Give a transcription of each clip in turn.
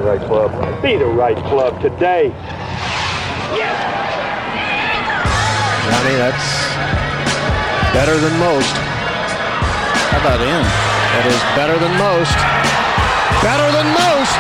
right club. Be the right club today. Johnny, that's better than most. How about in? That is better than most. Better than most!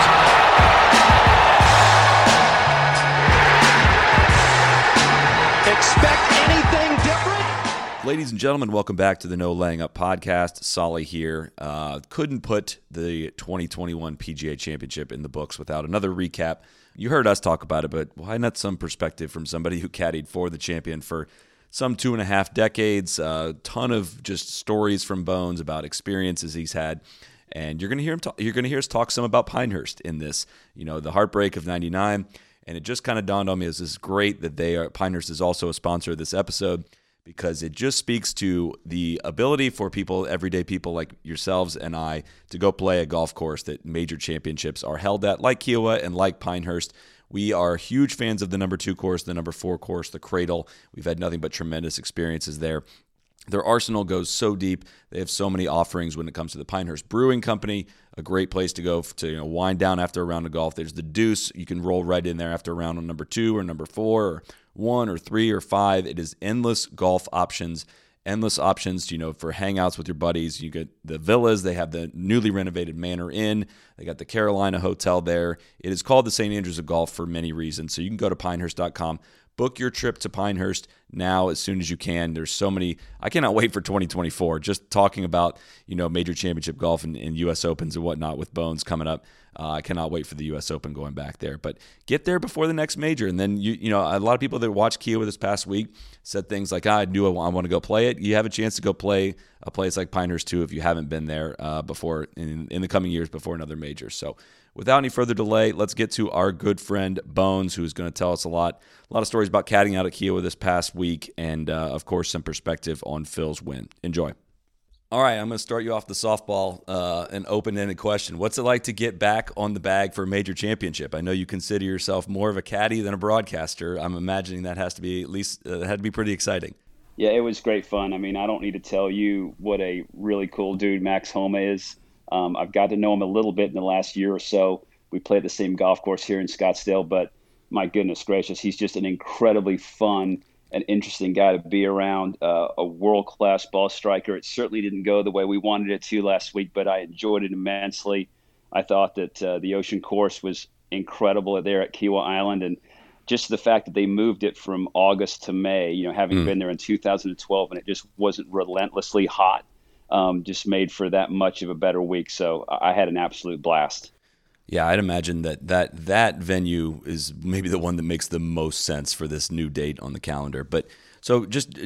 Expect anything different? Ladies and gentlemen, welcome back to the No Laying Up podcast. Solly here. Couldn't put the 2021 PGA Championship in the books without another recap. You heard us talk about it, but why not some perspective from somebody who caddied for the champion for some 2.5 decades? A ton of just stories from Bones about experiences he's had. And you're going to hear him talk, you're going to hear us talk some about Pinehurst in this. You know, the heartbreak of '99. And it just kind of dawned on me, this is great that Pinehurst is also a sponsor of this episode, because it just speaks to the ability for people, everyday people like yourselves and I, to go play a golf course that major championships are held at, like Kiawah and like Pinehurst. We are huge fans of the number 2 course, the number 4 course, the Cradle. We've had nothing but tremendous experiences there. Their arsenal goes so deep. They have so many offerings when it comes to the Pinehurst Brewing Company, a great place to go to wind down after a round of golf. There's the Deuce. You can roll right in there after a round on number 2 or number 4 or 1 or 3 or 5. It is endless golf options, endless options, for hangouts with your buddies. You get the villas. They have the newly renovated Manor Inn. They got the Carolina Hotel there. It is called the St. Andrews of Golf for many reasons. So you can go to pinehurst.com. Book your trip to Pinehurst now as soon as you can. There's so many. I cannot wait for 2024. Just talking about, major championship golf and U.S. Opens and whatnot with Bones coming up. I cannot wait for the U.S. Open going back there. But get there before the next major. And then, a lot of people that watched Kiawah this past week said things like, I knew I want to go play it. You have a chance to go play a place like Pinehurst too if you haven't been there before in the coming years before another major. So without any further delay, let's get to our good friend Bones, who is going to tell us a lot of stories about caddying out at Kiawah this past week, and of course some perspective on Phil's win. Enjoy. All right, I'm going to start you off the softball, an open-ended question. What's it like to get back on the bag for a major championship? I know you consider yourself more of a caddy than a broadcaster. I'm imagining that has to be had to be pretty exciting. Yeah, it was great fun. I mean, I don't need to tell you what a really cool dude Max Homa is. I've got to know him a little bit in the last year or so. We play at the same golf course here in Scottsdale, but my goodness gracious, he's just an incredibly fun and interesting guy to be around, a world-class ball striker. It certainly didn't go the way we wanted it to last week, but I enjoyed it immensely. I thought that the Ocean course was incredible there at Kiawah Island, and just the fact that they moved it from August to May, having been there in 2012, and it just wasn't relentlessly hot, just made for that much of a better week. So I had an absolute blast. Yeah, I'd imagine that venue is maybe the one that makes the most sense for this new date on the calendar. But so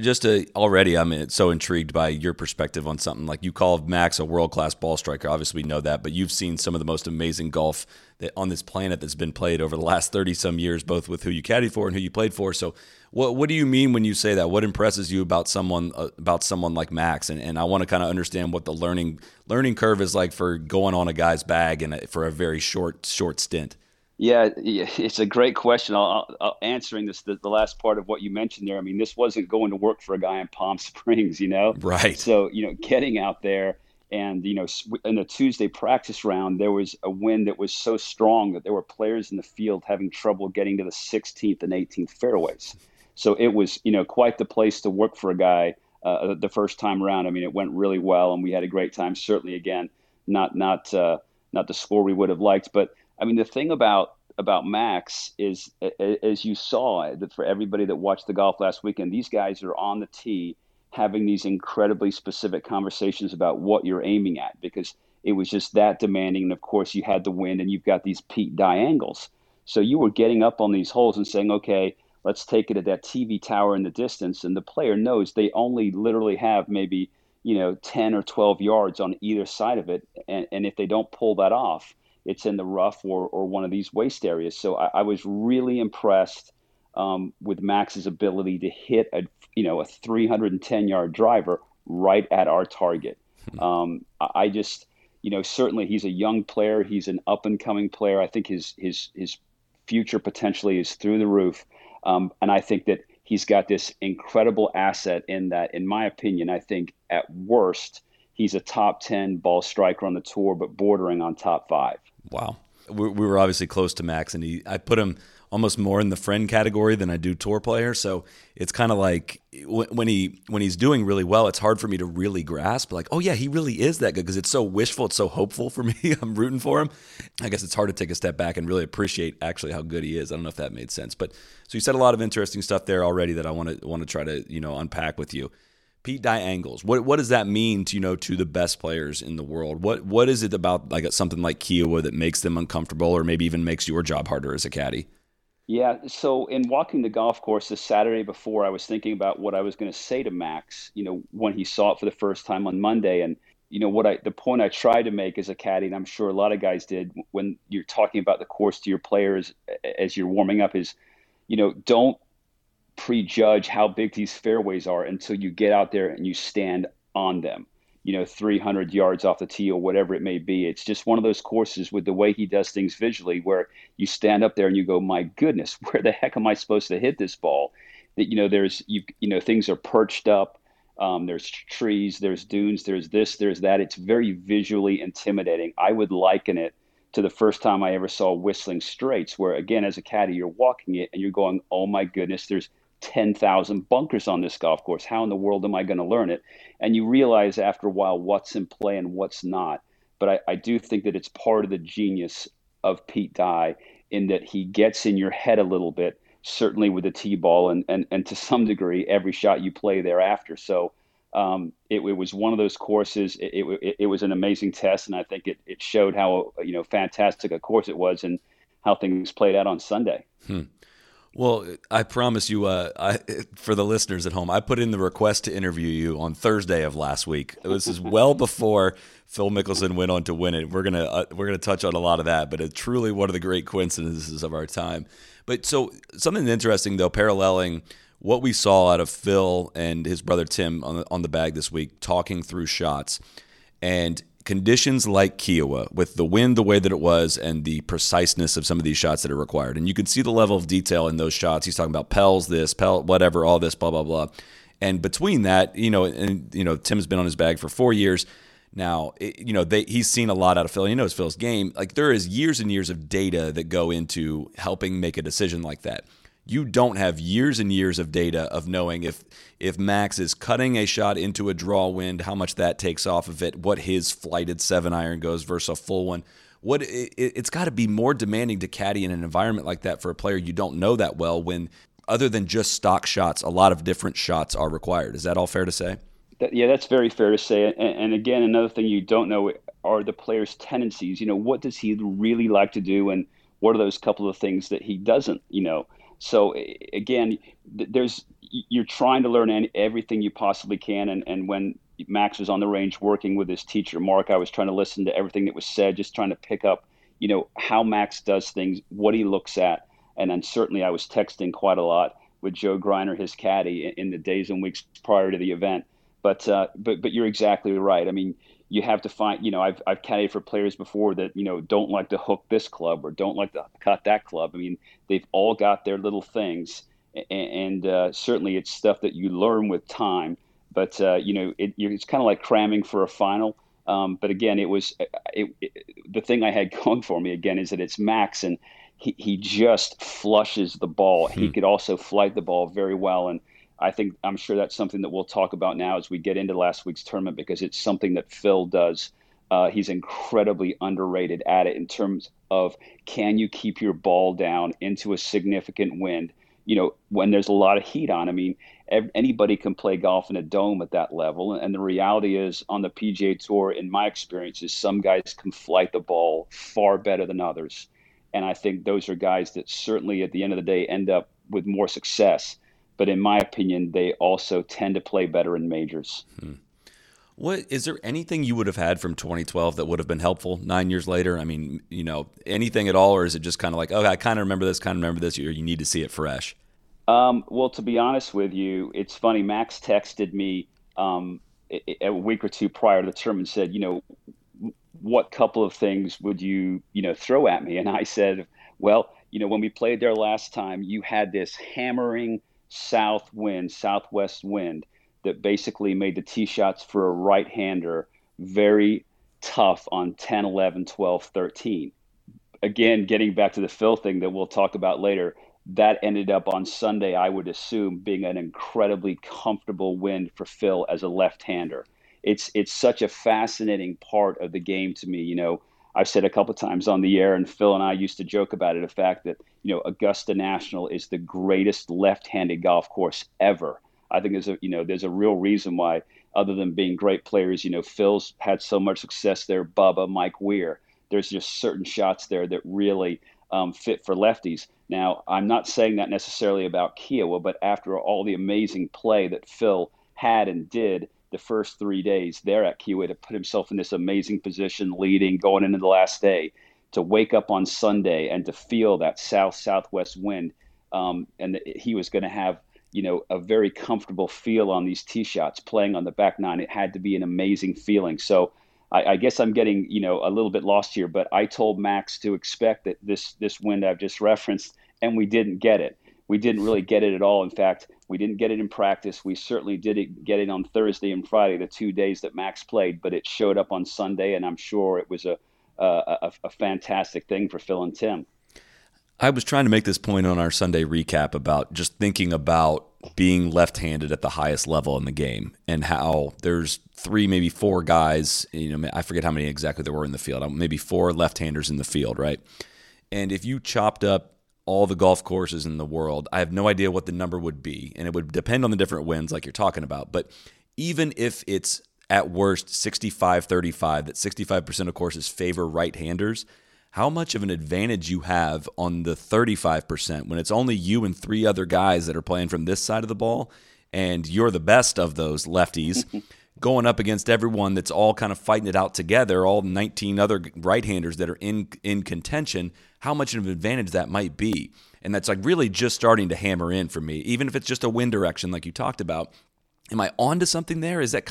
already I'm so intrigued by your perspective on something like you call Max a world-class ball striker. Obviously we know that, but you've seen some of the most amazing golf that on this planet that's been played over the last 30-some years, both with who you caddied for and who you played for. So what do you mean when you say that? What impresses you about someone like Max? And I want to kind of understand what the learning curve is like for going on a guy's bag and for a very short stint. Yeah, it's a great question. I'll answering this the last part of what you mentioned there. I mean, this wasn't going to work for a guy in Palm Springs, Right. So getting out there and in the Tuesday practice round, there was a wind that was so strong that there were players in the field having trouble getting to the 16th and 18th fairways. So it was quite the place to work for a guy the first time around. I mean, it went really well, and we had a great time. Certainly, again, not the score we would have liked, but I mean, the thing about Max is, as you saw, for everybody that watched the golf last weekend, these guys are on the tee having these incredibly specific conversations about what you're aiming at, because it was just that demanding. And of course, you had the wind, and you've got these peak diangles. So you were getting up on these holes and saying, okay, let's take it at that TV tower in the distance. And the player knows they only literally have maybe 10 or 12 yards on either side of it. And if they don't pull that off, it's in the rough or one of these waste areas. So I was really impressed with Max's ability to hit a 310-yard driver right at our target. I just, certainly he's a young player. He's an up-and-coming player. I think his future potentially is through the roof. And I think that he's got this incredible asset in that, in my opinion, I think at worst, he's a top 10 ball striker on the tour, but bordering on top 5. Wow. we were obviously close to Max, and I put him almost more in the friend category than I do tour player. So it's kind of like when he's doing really well, it's hard for me to really grasp like, oh yeah, he really is that good, because it's so wishful, it's so hopeful for me. I'm rooting for him. I guess it's hard to take a step back and really appreciate actually how good he is. I don't know if that made sense, but so you said a lot of interesting stuff there already that I want to try to unpack with you. Pete Dye angles. What does that mean to to the best players in the world? What is it about like something like Kiawah that makes them uncomfortable, or maybe even makes your job harder as a caddy? Yeah, so in walking the golf course the Saturday before, I was thinking about what I was going to say to Max, when he saw it for the first time on Monday. And, the point I tried to make as a caddy, and I'm sure a lot of guys did when you're talking about the course to your players as you're warming up, is, don't prejudge how big these fairways are until you get out there and you stand on them. 300 yards off the tee or whatever it may be. It's just one of those courses with the way he does things visually where you stand up there and you go, my goodness, where the heck am I supposed to hit this ball? That, there's, things are perched up. There's trees, there's dunes, there's this, there's that. It's very visually intimidating. I would liken it to the first time I ever saw Whistling Straits, where again, as a caddy, you're walking it and you're going, oh my goodness, there's 10,000 bunkers on this golf course. How in the world am I going to learn it? And you realize after a while what's in play and what's not. But I do think that it's part of the genius of Pete Dye in that he gets in your head a little bit, certainly with the tee ball and to some degree every shot you play thereafter. So it was one of those courses. It was an amazing test, and I think it showed how fantastic a course it was and how things played out on Sunday. Well, I promise you, for the listeners at home, I put in the request to interview you on Thursday of last week. This is well before Phil Mickelson went on to win it. We're gonna touch on a lot of that, but it's truly one of the great coincidences of our time. But so something interesting though, paralleling what we saw out of Phil and his brother Tim on the bag this week, talking through shots and conditions like Kiawah, with the wind the way that it was and the preciseness of some of these shots that are required. And you can see the level of detail in those shots. He's talking about Pels, whatever, all this, blah, blah, blah. And between that, Tim's been on his bag for 4 years. Now, he's seen a lot out of Phil. He knows Phil's game. Like, there is years and years of data that go into helping make a decision like that. You don't have years and years of data of knowing if Max is cutting a shot into a draw wind, how much that takes off of it, what his flighted 7-iron goes versus a full one. It's got to be more demanding to caddy in an environment like that for a player you don't know that well, when other than just stock shots, a lot of different shots are required. Is that all fair to say? Yeah, that's very fair to say. And again, another thing you don't know are the player's tendencies. What does he really like to do, and what are those couple of things that he doesn't, So again, you're trying to learn everything you possibly can. And when Max was on the range working with his teacher, Mark, I was trying to listen to everything that was said, just trying to pick up, how Max does things, what he looks at. And then certainly I was texting quite a lot with Joe Greiner, his caddy, in the days and weeks prior to the event. But you're exactly right. I mean, you have to find, I've caddied for players before that, don't like to hook this club or don't like to cut that club. I mean, they've all got their little things, and certainly it's stuff that you learn with time. But, it's kind of like cramming for a final. But again, the thing I had going for me again is that it's Max, and he just flushes the ball. He could also flight the ball very well. And I'm sure that's something that we'll talk about now as we get into last week's tournament, because it's something that Phil does. He's incredibly underrated at it in terms of, can you keep your ball down into a significant wind, when there's a lot of heat on? I mean, anybody can play golf in a dome at that level. And the reality is, on the PGA Tour, in my experience, is some guys can flight the ball far better than others. And I think those are guys that certainly at the end of the day end up with more success. But in my opinion, they also tend to play better in majors. What is there anything you would have had from 2012 that would have been helpful 9 years later? I mean, anything at all, or is it just kind of like, oh, I kind of remember this, or you need to see it fresh? Well, to be honest with you, it's funny. Max texted me a week or two prior to the tournament and said, what couple of things would you, throw at me? And I said, well, when we played there last time, you had this hammering southwest wind that basically made the tee shots for a right-hander very tough on 10, 11, 12, 13. again, getting back to the Phil thing that we'll talk about later, that ended up on Sunday, I would assume, being an incredibly comfortable win for Phil as a left-hander. It's such a fascinating part of the game to me. I've said a couple times on the air, and Phil and I used to joke about it, the fact that, Augusta National is the greatest left-handed golf course ever. I think there's a real reason why, other than being great players, Phil's had so much success there, Bubba, Mike Weir. There's just certain shots there that really fit for lefties. Now, I'm not saying that necessarily about Kiawah, but after all the amazing play that Phil had and did the first 3 days there at Kiawah, to put himself in this amazing position, leading, going into the last day, to wake up on Sunday and to feel that southwest wind, and that he was going to have a very comfortable feel on these tee shots playing on the back nine. It had to be an amazing feeling. So I guess I'm getting, a little bit lost here, but I told Max to expect that this wind I've just referenced, and we didn't get it. We didn't really get it at all. In fact, we didn't get it in practice. We certainly didn't get it on Thursday and Friday, the 2 days that Max played, but it showed up on Sunday, and I'm sure it was a fantastic thing for Phil and Tim. I was trying to make this point on our Sunday recap about just thinking about being left-handed at the highest level in the game, and how there's 3, maybe 4 guys, I forget how many exactly there were in the field, maybe 4 left-handers in the field, right? And if you chopped up all the golf courses in the world, I have no idea what the number would be, and it would depend on the different winds like you're talking about. But even if it's at worst 65-35, that 65% of courses favor right-handers, how much of an advantage you have on the 35% when it's only you and 3 other guys that are playing from this side of the ball, and you're the best of those lefties going up against everyone that's all kind of fighting it out together, all 19 other right-handers that are in contention, how much of an advantage that might be. And that's like really just starting to hammer in for me, even if it's just a wind direction like you talked about. Am I onto something there? Is that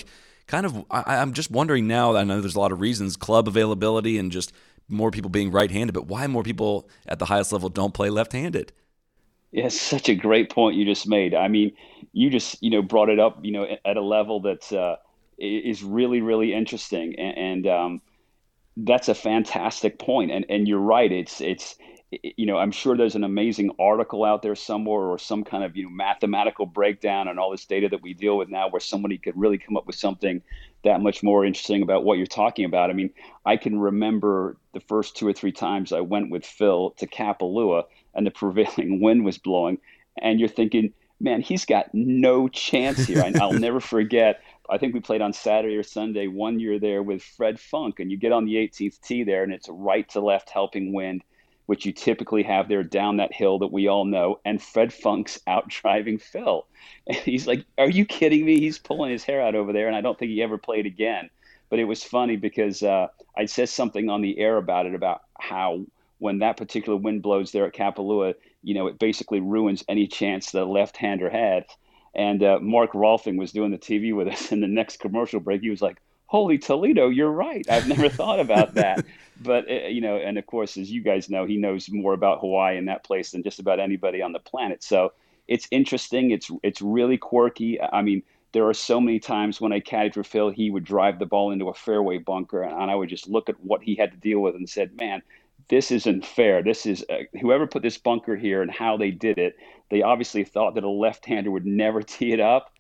I'm just wondering now, I know there's a lot of reasons, club availability and just more people being right-handed, but why more people at the highest level don't play left-handed? Yeah, it's such a great point you just made. I mean, you just, brought it up, at a level that is really, really interesting. And that's a fantastic point. And you're right. It's I'm sure there's an amazing article out there somewhere, or some kind of, mathematical breakdown on all this data that we deal with now, where somebody could really come up with something that much more interesting about what you're talking about. I mean, I can remember the first 2 or 3 times I went with Phil to Kapalua and the prevailing wind was blowing, and you're thinking, man, he's got no chance here. I'll never forget, I think we played on Saturday or Sunday one year there with Fred Funk, and you get on the 18th tee there, and it's right to left helping wind, which you typically have there down that hill that we all know, and Fred Funk's out driving Phil. And he's like, are you kidding me? He's pulling his hair out over there, and I don't think he ever played again. But it was funny because I said something on the air about it, about how when that particular wind blows there at Kapalua, it basically ruins any chance that a left-hander had. And Mark Rolfing was doing the TV with us, and the next commercial break, he was like, holy Toledo, you're right. I've never thought about that. But, and of course, as you guys know, he knows more about Hawaii and that place than just about anybody on the planet. So it's interesting. It's really quirky. I mean, there are so many times when I caddied for Phil, he would drive the ball into a fairway bunker, and I would just look at what he had to deal with and said, man, this isn't fair. This is whoever put this bunker here and how they did it. They obviously thought that a left-hander would never tee it up.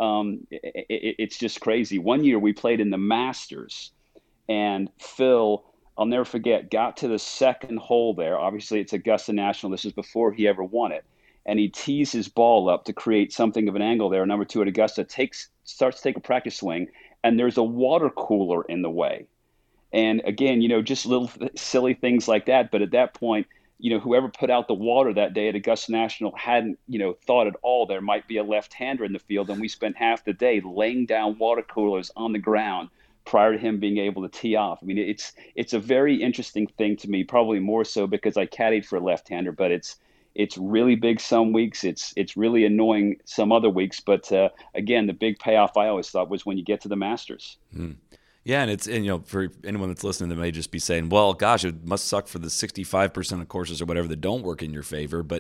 It's just crazy. One year we played in the Masters, and Phil, I'll never forget, got to the second hole there. Obviously, it's Augusta National. This is before he ever won it. And he tees his ball up to create something of an angle there. Number 2 at Augusta starts to take a practice swing, and there's a water cooler in the way. And again, just little silly things like that. But at that point, whoever put out the water that day at Augusta National hadn't, thought at all there might be a left-hander in the field. And we spent half the day laying down water coolers on the ground prior to him being able to tee off. I mean, it's a very interesting thing to me, probably more so because I caddied for a left-hander, but it's really big some weeks. It's really annoying some other weeks. But again, the big payoff I always thought was when you get to the Masters. Yeah, and for anyone that's listening that may just be saying, well, gosh, it must suck for the 65% of courses or whatever that don't work in your favor. But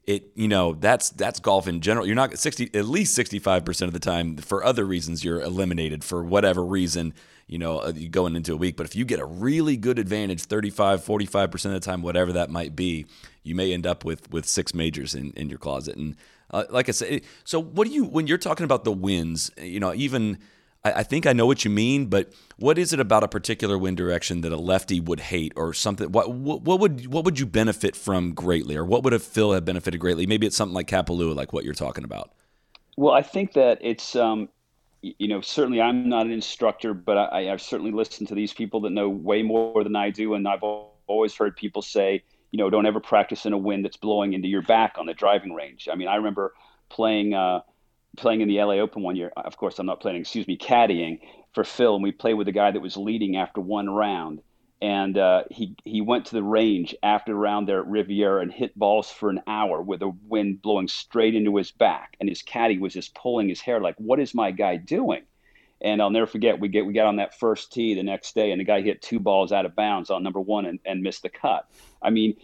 that's golf in general. You're not at least 65% of the time. For other reasons, you're eliminated for whatever reason, you going into a week. But if you get a really good advantage, 35, 45% of the time, whatever that might be, you may end up with 6 majors in your closet. And like I said, so what do you, when you're talking about the wins, even I think I know what you mean, but what is it about a particular wind direction that a lefty would hate or something? What would you benefit from greatly, or what would Phil have benefited greatly? Maybe it's something like Kapalua, like what you're talking about. Well, I think that it's, certainly I'm not an instructor, but I've certainly listened to these people that know way more than I do. And I've always heard people say, don't ever practice in a wind that's blowing into your back on the driving range. I mean, I remember playing in the LA Open one year. Of course, I'm not playing, caddying for Phil. And we played with a guy that was leading after one round. And he went to the range after a round there at Riviera and hit balls for an hour with the wind blowing straight into his back. And his caddy was just pulling his hair like, what is my guy doing? And I'll never forget, we got on that first tee the next day, and the guy hit 2 balls out of bounds on number 1 and missed the cut. I mean,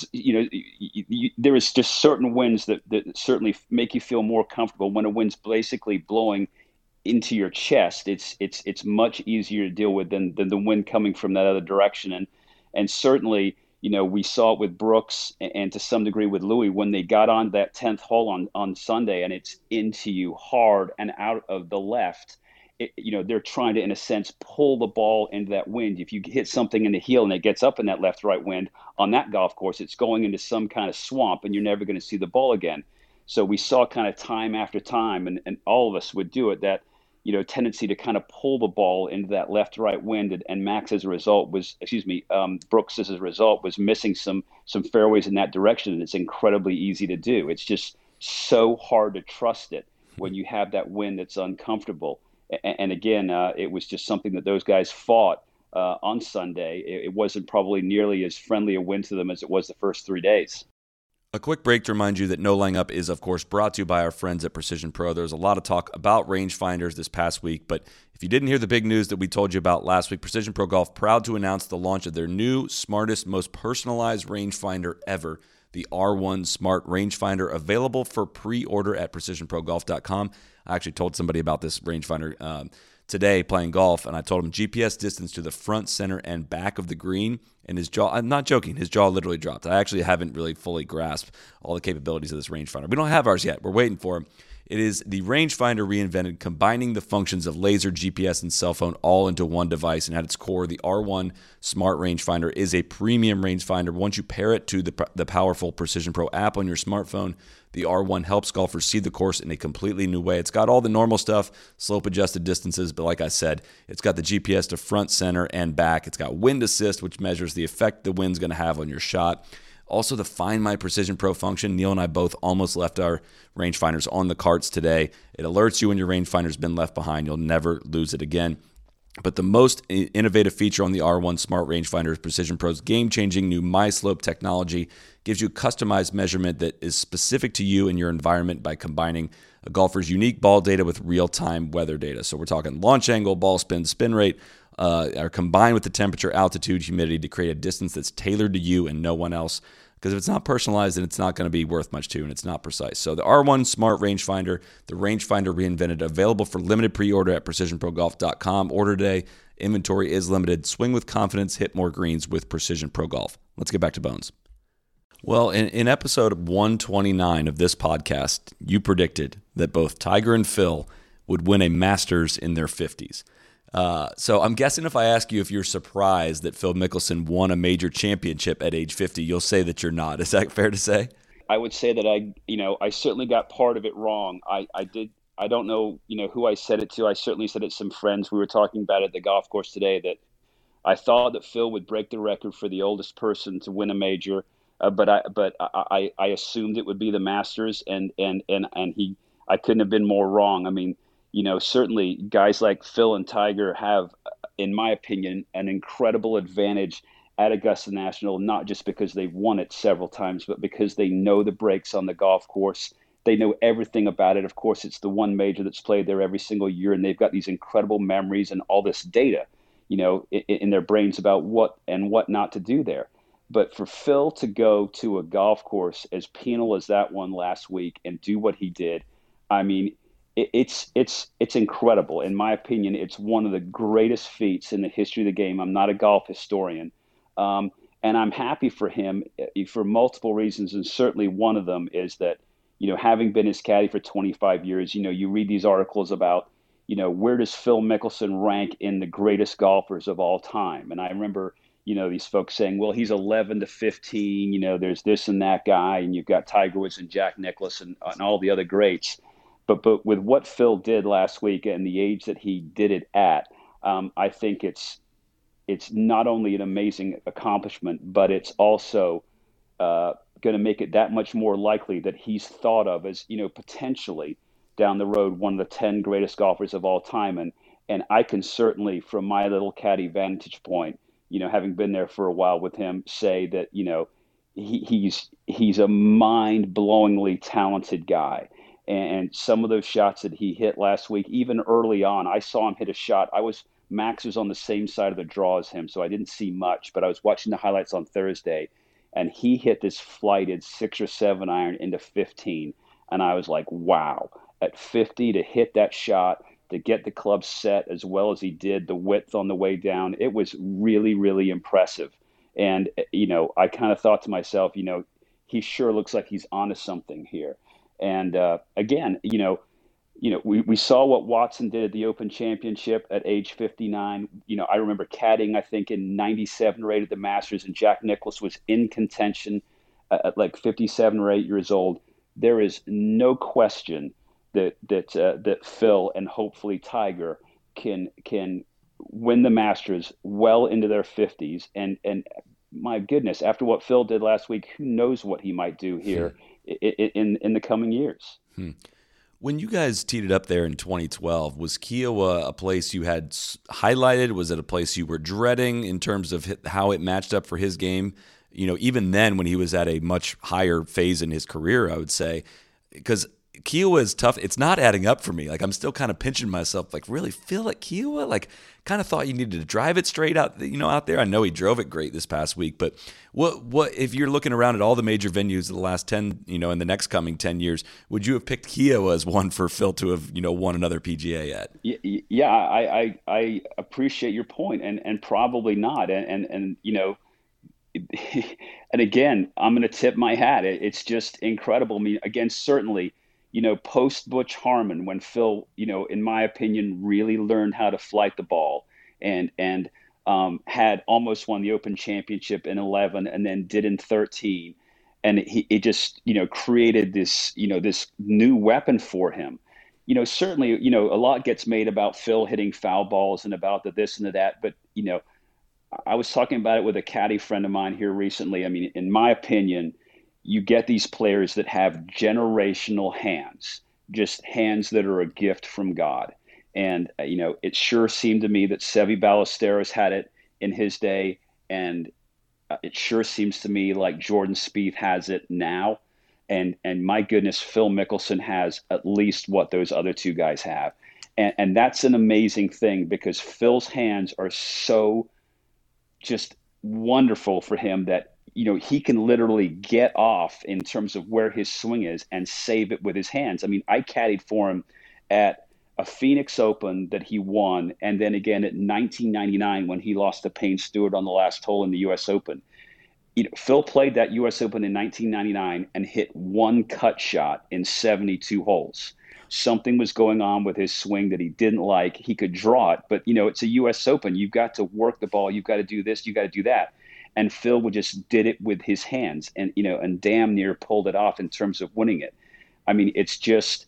there is just certain winds that certainly make you feel more comfortable. When a wind's basically blowing into your chest, it's much easier to deal with than the wind coming from that other direction. And certainly, we saw it with Brooks and to some degree with Louis when they got on that 10th hole on Sunday, and it's into you hard and out of the left. They're trying to, in a sense, pull the ball into that wind. If you hit something in the heel and it gets up in that left-right wind on that golf course, it's going into some kind of swamp and you're never going to see the ball again. So we saw kind of time after time, and all of us would do it, that, tendency to kind of pull the ball into that left-right wind. And Max, as a result, Brooks, as a result, was missing some fairways in that direction. And it's incredibly easy to do. It's just so hard to trust it when you have that wind that's uncomfortable. And again, it was just something that those guys fought on Sunday. It wasn't probably nearly as friendly a wind to them as it was the first 3 days. A quick break to remind you that No Laying Up is, of course, brought to you by our friends at Precision Pro. There's a lot of talk about rangefinders this past week, but if you didn't hear the big news that we told you about last week, Precision Pro Golf proud to announce the launch of their new, smartest, most personalized rangefinder ever, the R1 Smart Rangefinder, available for pre-order at PrecisionProGolf.com. I actually told somebody about this rangefinder today playing golf, and I told him GPS distance to the front, center, and back of the green, and his jaw, I'm not joking, his jaw literally dropped. I actually haven't really fully grasped all the capabilities of this rangefinder. We don't have ours yet. We're waiting for him. It is the rangefinder reinvented, combining the functions of laser, GPS, and cell phone all into one device. And at its core, the R1 Smart Rangefinder is a premium rangefinder. Once you pair it to the powerful Precision Pro app on your smartphone, the R1 helps golfers see the course in a completely new way. It's got all the normal stuff, slope-adjusted distances, but like I said, it's got the GPS to front, center, and back. It's got wind assist, which measures the effect the wind's going to have on your shot. Also, the Find My Precision Pro function. Neil and I both almost left our rangefinders on the carts today. It alerts you when your rangefinder's been left behind. You'll never lose it again. But the most innovative feature on the R1 Smart Rangefinder is Precision Pro's game-changing new MySlope technology. Gives you customized measurement that is specific to you and your environment by combining a golfer's unique ball data with real-time weather data. So we're talking launch angle, ball spin, spin rate, are combined with the temperature, altitude, humidity to create a distance that's tailored to you and no one else. Because if it's not personalized, then it's not going to be worth much to you, and it's not precise. So the R1 Smart Rangefinder, the rangefinder reinvented, available for limited pre-order at PrecisionProGolf.com. Order today. Inventory is limited. Swing with confidence. Hit more greens with Precision Pro Golf. Let's get back to Bones. Well, in episode 129 of this podcast, you predicted that both Tiger and Phil would win a Masters in their 50s. So I'm guessing if I ask you if you're surprised that Phil Mickelson won a major championship at age 50, you'll say that you're not. Is that fair to say? I would say that I certainly got part of it wrong. I don't know, who I said it to. I certainly said it to some friends. We were talking about it at the golf course today that I thought that Phil would break the record for the oldest person to win a major. But I assumed it would be the Masters, and I couldn't have been more wrong. I mean, certainly guys like Phil and Tiger have, in my opinion, an incredible advantage at Augusta National, not just because they've won it several times, but because they know the breaks on the golf course. They know everything about it. Of course, it's the one major that's played there every single year, and they've got these incredible memories and all this data, in their brains about what and what not to do there. But for Phil to go to a golf course as penal as that one last week and do what he did, I mean, it's incredible. In my opinion, it's one of the greatest feats in the history of the game. I'm not a golf historian, and I'm happy for him for multiple reasons, and certainly one of them is that, having been his caddy for 25 years, you read these articles about, where does Phil Mickelson rank in the greatest golfers of all time? And I remember, these folks saying, well, he's 11 to 15, there's this and that guy, and you've got Tiger Woods and Jack Nicklaus and all the other greats. But with what Phil did last week and the age that he did it at, I think it's not only an amazing accomplishment, but it's also going to make it that much more likely that he's thought of as, potentially down the road one of the 10 greatest golfers of all time. And I can certainly, from my little caddy vantage point, having been there for a while with him, say that, he's a mind-blowingly talented guy. And some of those shots that he hit last week, even early on, I saw him hit a shot. Max was on the same side of the draw as him, so I didn't see much, but I was watching the highlights on Thursday, and he hit this flighted 6 or 7 iron into 15. And I was like, wow, at 50 to hit that shot, to get the club set as well as he did, the width on the way down, it was really, really impressive. And, I kind of thought to myself, he sure looks like he's onto something here. And again, we saw what Watson did at the Open Championship at age 59. I remember caddying, I think, in 97 right at the Masters, and Jack Nicklaus was in contention at like 57 or 8 years old. There is no question that Phil and hopefully Tiger can win the Masters well into their 50s. And my goodness, after what Phil did last week, who knows what he might do here in the coming years. When you guys teed it up there in 2012, was Kiawah a place you had highlighted? Was it a place you were dreading in terms of how it matched up for his game? Even then when he was at a much higher phase in his career, I would say, because Kiawah is tough. It's not adding up for me. Like, I'm still kind of pinching myself. Like, really, Phil at Kiawah? Like, kind of thought you needed to drive it straight out, out there. I know he drove it great this past week, but what if you're looking around at all the major venues of the last 10, in the next coming 10 years, would you have picked Kiawah as one for Phil to have, won another PGA at? Yeah, I appreciate your point, and probably not. And and again, I'm going to tip my hat. It's just incredible. I mean, again, certainly, post Butch Harmon, when Phil, in my opinion, really learned how to flight the ball and had almost won the Open Championship in 11 and then did in 13. And it just, created this, this new weapon for him. Certainly, a lot gets made about Phil hitting foul balls and about the this and the that. But, I was talking about it with a caddy friend of mine here recently. I mean, in my opinion, you get these players that have generational hands, just hands that are a gift from God. And, it sure seemed to me that Seve Ballesteros had it in his day. And it sure seems to me like Jordan Spieth has it now. And my goodness, Phil Mickelson has at least what those other two guys have. And that's an amazing thing, because Phil's hands are so just wonderful for him that, he can literally get off in terms of where his swing is and save it with his hands. I mean, I caddied for him at a Phoenix Open that he won, and then again at 1999 when he lost to Payne Stewart on the last hole in the U.S. Open. Phil played that U.S. Open in 1999 and hit one cut shot in 72 holes. Something was going on with his swing that he didn't like. He could draw it, but, it's a U.S. Open. You've got to work the ball. You've got to do this. You've got to do that. And Phil would just did it with his hands and, and damn near pulled it off in terms of winning it. I mean, it's just,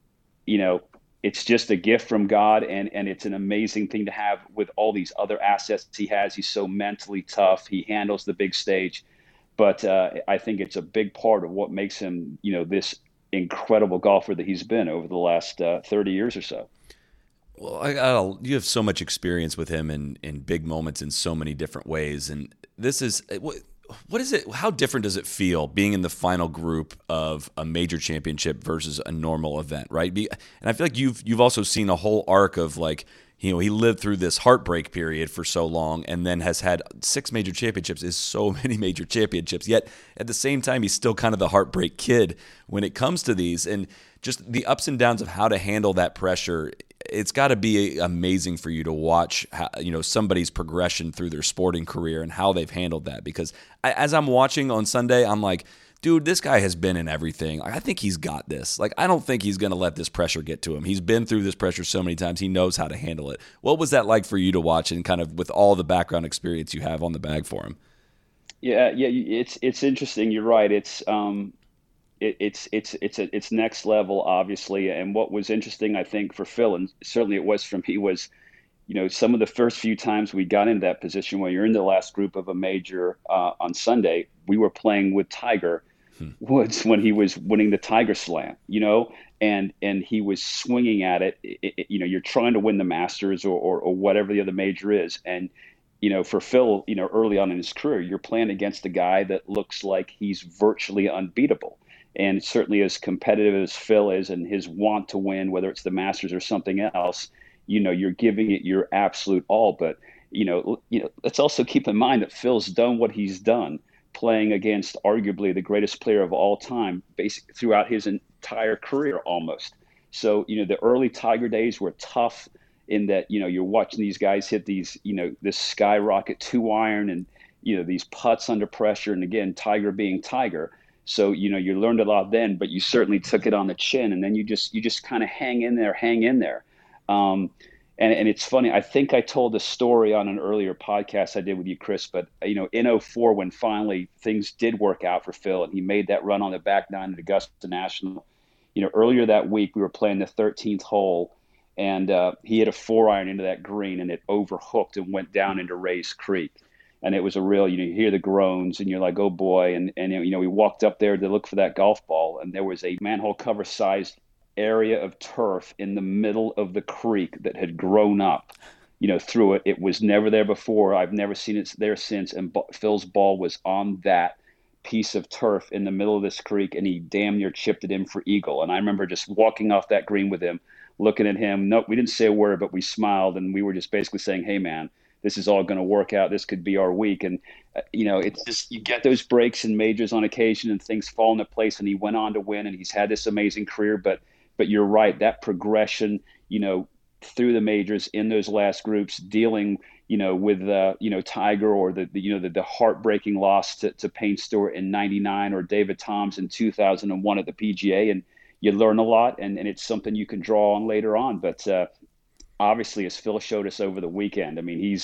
it's just a gift from God, and it's an amazing thing to have with all these other assets he has. He's so mentally tough. He handles the big stage. But I think it's a big part of what makes him, this incredible golfer that he's been over the last 30 years or so. Well, you have so much experience with him in big moments in so many different ways. And this is what is it? How different does it feel being in the final group of a major championship versus a normal event, right? And I feel like you've also seen a whole arc of like he lived through this heartbreak period for so long and then has had 6 major championships, is so many major championships. Yet at the same time, he's still kind of the heartbreak kid when it comes to these. And just the ups and downs of how to handle that pressure, it's got to be amazing for you to watch how, somebody's progression through their sporting career and how they've handled that. Because as I'm watching on Sunday, I'm like, dude, this guy has been in everything. I think he's got this. I don't think he's going to let this pressure get to him. He's been through this pressure so many times. He knows how to handle it. What was that like for you to watch, and kind of with all the background experience you have on the bag for him? Yeah. It's interesting. You're right. It's next level, obviously. And what was interesting, I think, for Phil, and certainly it was for me, was some of the first few times we got into that position when you're in the last group of a major on Sunday, we were playing with Tiger Woods when he was winning the Tiger Slam, and he was swinging at it. You're trying to win the Masters or whatever the other major is. And, for Phil, early on in his career, you're playing against a guy that looks like he's virtually unbeatable. And certainly as competitive as Phil is and his want to win, whether it's the Masters or something else, you're giving it your absolute all. But, let's also keep in mind that Phil's done what he's done, playing against arguably the greatest player of all time, basically throughout his entire career almost. So, the early Tiger days were tough in that, you're watching these guys hit these, this skyrocket 2-iron and, these putts under pressure. And again, Tiger being Tiger. So, you learned a lot then, but you certainly took it on the chin, and then you just kind of hang in there. And it's funny, I think I told a story on an earlier podcast I did with you, Chris, but, in 2004, when finally things did work out for Phil and he made that run on the back nine at Augusta National, earlier that week we were playing the 13th hole, and he hit a 4-iron into that green, and it overhooked and went down into Rays Creek. And it was a real, you hear the groans and you're like, oh boy. And we walked up there to look for that golf ball, and there was a manhole cover sized area of turf in the middle of the creek that had grown up, through it. It was never there before. I've never seen it there since. And Phil's ball was on that piece of turf in the middle of this creek, and he damn near chipped it in for eagle. And I remember just walking off that green with him, looking at him. No, we didn't say a word, but we smiled, and we were just basically saying, hey man, this is all going to work out. This could be our week. And, it's just, you get those breaks in majors on occasion and things fall into place, and he went on to win, and he's had this amazing career. But you're right, that progression, through the majors in those last groups, dealing, with, Tiger, or the heartbreaking loss to Payne Stewart in '99, or David Toms in 2001 at the PGA. And you learn a lot, and it's something you can draw on later on. But obviously, as Phil showed us over the weekend,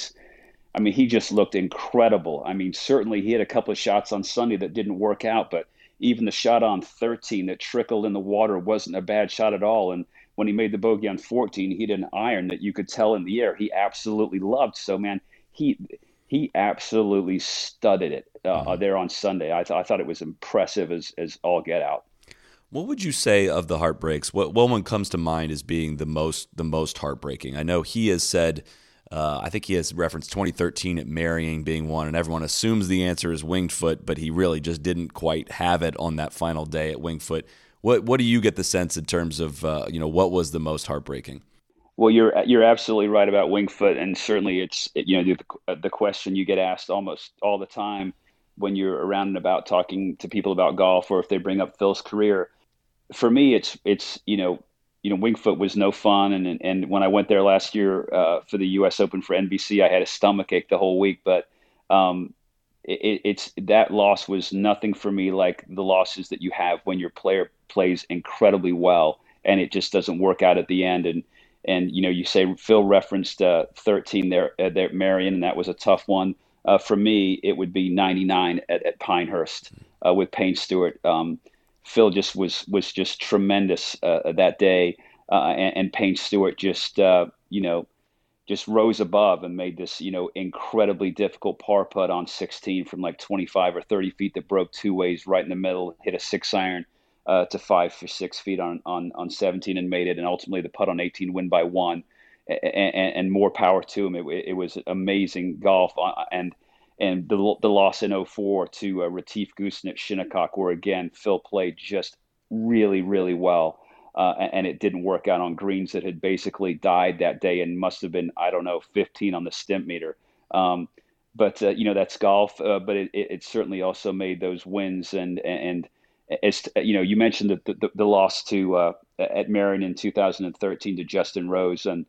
he just looked incredible. Certainly he had a couple of shots on Sunday that didn't work out, but even the shot on 13 that trickled in the water wasn't a bad shot at all. And when he made the bogey on 14, he did an iron that you could tell in the air he absolutely loved. So, man, he absolutely studded it there on Sunday. I thought it was impressive as all get out. What would you say of the heartbreaks? What one comes to mind as being the most heartbreaking? I know he has said, I think he has referenced 2013 at Merriing being one, and everyone assumes the answer is Winged Foot, but he really just didn't quite have it on that final day at Winged Foot. What do you get the sense in terms of what was the most heartbreaking? Well, you're absolutely right about Winged Foot, and certainly it's the question you get asked almost all the time when you're around and about talking to people about golf, or if they bring up Phil's career. For me, it's Winged Foot was no fun, and when I went there last year for the U.S. Open for NBC, I had a stomachache the whole week. But it's that loss was nothing for me like the losses that you have when your player plays incredibly well and it just doesn't work out at the end. And you say Phil referenced 13 there at Marion, and that was a tough one. For me, it would be 99 at Pinehurst with Payne Stewart. Phil just was just tremendous that day, and Payne Stewart just rose above and made this incredibly difficult par putt on 16 from like 25 or 30 feet that broke two ways right in the middle, hit a 6-iron to 5 for 6 feet on 17 and made it, and ultimately the putt on 18 win by one, and more power to him. It was amazing golf, and the loss in 2004 to Retief Goosen at Shinnecock, where again Phil played just really, really well. and it didn't work out on greens that had basically died that day and must have been, I don't know, 15 on the stimp meter. But that's golf. But it certainly also made those wins. And as you mentioned the loss to at Merion in 2013 to Justin Rose, and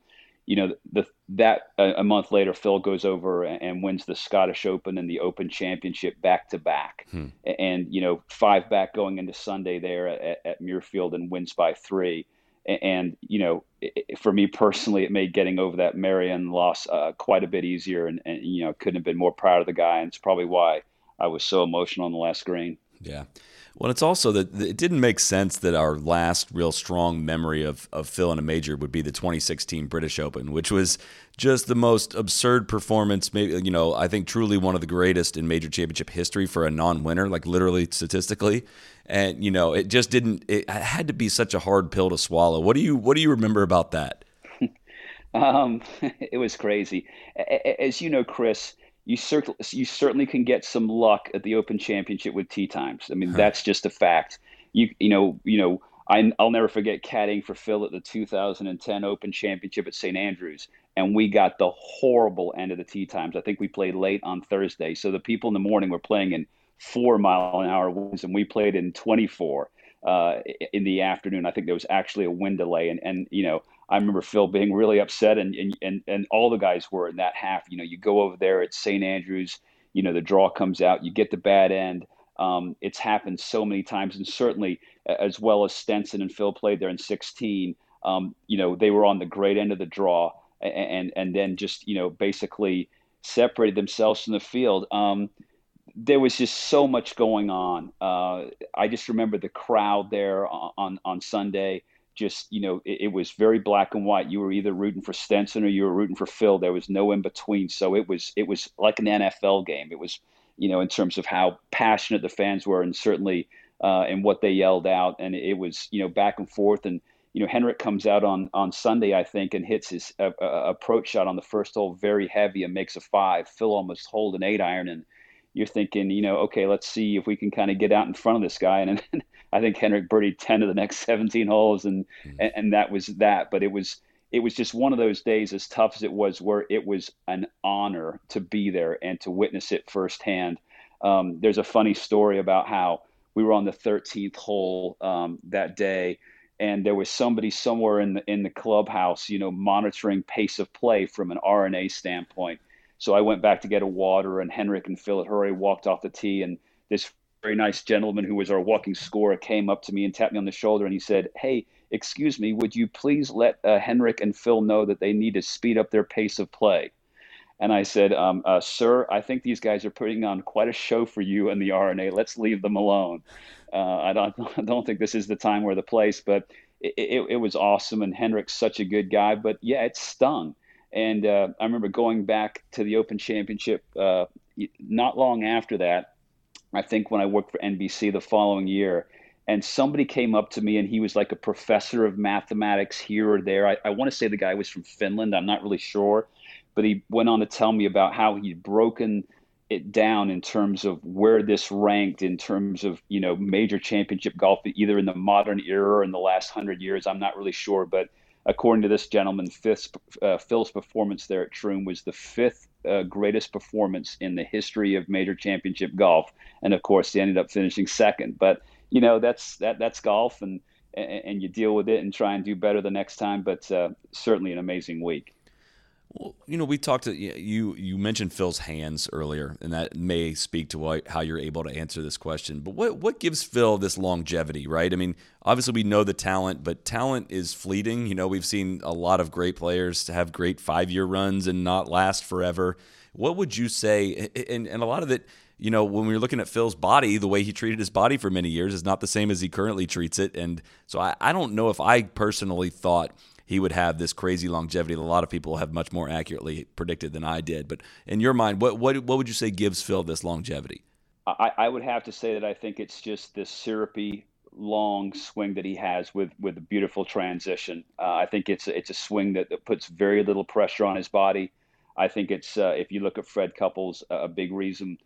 a month later, Phil goes over and wins the Scottish Open and the Open Championship back to back, and 5 back going into Sunday there at Muirfield and wins by 3. And for me personally, it made getting over that Merion loss quite a bit easier, and couldn't have been more proud of the guy, and it's probably why I was so emotional on the last green. Yeah. Well, it's also that it didn't make sense that our last real strong memory of Phil in a major would be the 2016 British Open, which was just the most absurd performance, maybe, I think truly one of the greatest in major championship history for a non-winner, like literally statistically. And, it just it had to be such a hard pill to swallow. What do you remember about that? It was crazy. As you know, Chris, you certainly can get some luck at the Open Championship with tee times. I mean, that's just a fact. I'll never forget caddying for Phil at the 2010 Open Championship at St. Andrews, and we got the horrible end of the tee times. I think we played late on Thursday, so the people in the morning were playing in 4-mile-an-hour winds, and we played in 24 in the afternoon. I think there was actually a wind delay, and I remember Phil being really upset, and all the guys were in that half. You go over there at St. Andrews, the draw comes out, you get the bad end. It's happened so many times, and certainly as well as Stenson and Phil played there in 16, they were on the great end of the draw, and then just basically separated themselves from the field. There was just so much going on. I just remember the crowd there on Sunday. Just, it was very black and white. You were either rooting for Stenson or you were rooting for Phil. There was no in between. So it was like an NFL game. It was, in terms of how passionate the fans were, and certainly in what they yelled out. And it was, back and forth. And, Henrik comes out on Sunday, I think, and hits his approach shot on the first hole very heavy and makes a 5. Phil almost holed an 8-iron, and you're thinking, okay, let's see if we can kind of get out in front of this guy. And I think Henrik birdied 10 of the next 17 holes, and that was that. But it was just one of those days, as tough as it was, where it was an honor to be there and to witness it firsthand. There's a funny story about how we were on the 13th hole that day, and there was somebody somewhere in the clubhouse, monitoring pace of play from an R&A standpoint. So I went back to get a water, and Henrik and Phil had already walked off the tee, and this very nice gentleman who was our walking scorer came up to me and tapped me on the shoulder, and he said, "Hey, excuse me, would you please let Henrik and Phil know that they need to speed up their pace of play?" And I said, "Sir, I think these guys are putting on quite a show for you and the R&A. Let's leave them alone. I don't think this is the time or the place." But it was awesome, and Henrik's such a good guy. But yeah, it stung. And I remember going back to the Open Championship not long after that, I think when I worked for NBC the following year, and somebody came up to me, and he was like a professor of mathematics here or there. I want to say the guy was from Finland. I'm not really sure. But he went on to tell me about how he'd broken it down in terms of where this ranked in terms of, major championship golf, either in the modern era or in the last 100 years. I'm not really sure. But according to this gentleman, Phil's performance there at Troon was the 5th greatest performance in the history of major championship golf. And of course, he ended up finishing 2nd. But that's golf, and you deal with it and try and do better the next time. But certainly an amazing week. Well, we talked to you mentioned Phil's hands earlier, and that may speak to how you're able to answer this question. But what gives Phil this longevity, right? I mean, obviously we know the talent, but talent is fleeting. We've seen a lot of great players to have great 5-year runs and not last forever. What would you say? And a lot of it, when we're looking at Phil's body, the way he treated his body for many years is not the same as he currently treats it. And so I don't know if I personally thought he would have this crazy longevity that a lot of people have much more accurately predicted than I did. But in your mind, what would you say gives Phil this longevity? I would have to say that I think it's just this syrupy, long swing that he has with a beautiful transition. I think it's a swing that puts very little pressure on his body. I think it's, if you look at Fred Couples, a big reason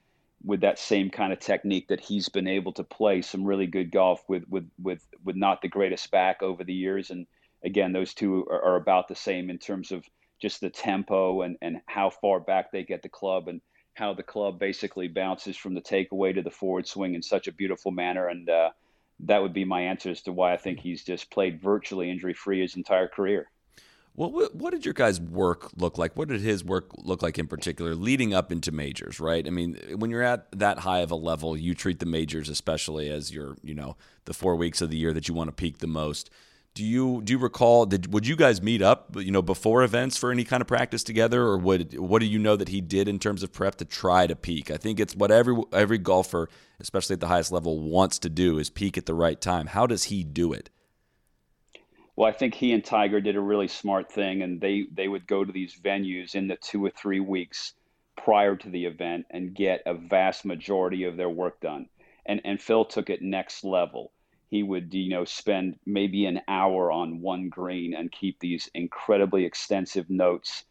with that same kind of technique that he's been able to play some really good golf with not the greatest back over the years. And again, those two are about the same in terms of just the tempo and how far back they get the club and how the club basically bounces from the takeaway to the forward swing in such a beautiful manner. And that would be my answer as to why I think he's just played virtually injury-free his entire career. Well, what did your guys' work look like? What did his work look like in particular leading up into majors, right? I mean, when you're at that high of a level, you treat the majors especially as your, the 4 weeks of the year that you want to peak the most. Do you recall, would you guys meet up, before events for any kind of practice together, or what do you know that he did in terms of prep to try to peak? I think it's what every golfer, especially at the highest level, wants to do is peak at the right time. How does he do it? Well, I think he and Tiger did a really smart thing, and they would go to these venues in the 2 or 3 weeks prior to the event and get a vast majority of their work done. And Phil took it next level. He would, spend maybe an hour on one green and keep these incredibly extensive notes